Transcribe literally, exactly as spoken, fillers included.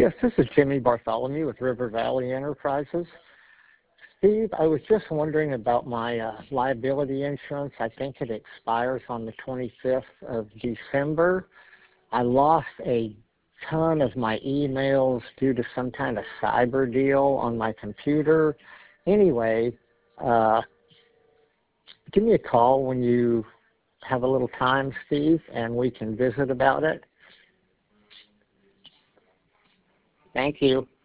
Yes, this is Jimmy Bartholomew with River Valley Enterprises. Steve, I was just wondering about my uh, liability insurance. I think it expires on the twenty-fifth of December. I lost a ton of my emails due to some kind of cyber deal on my computer. Anyway, uh, give me a call when you have a little time, Steve, and we can visit about it. Thank you.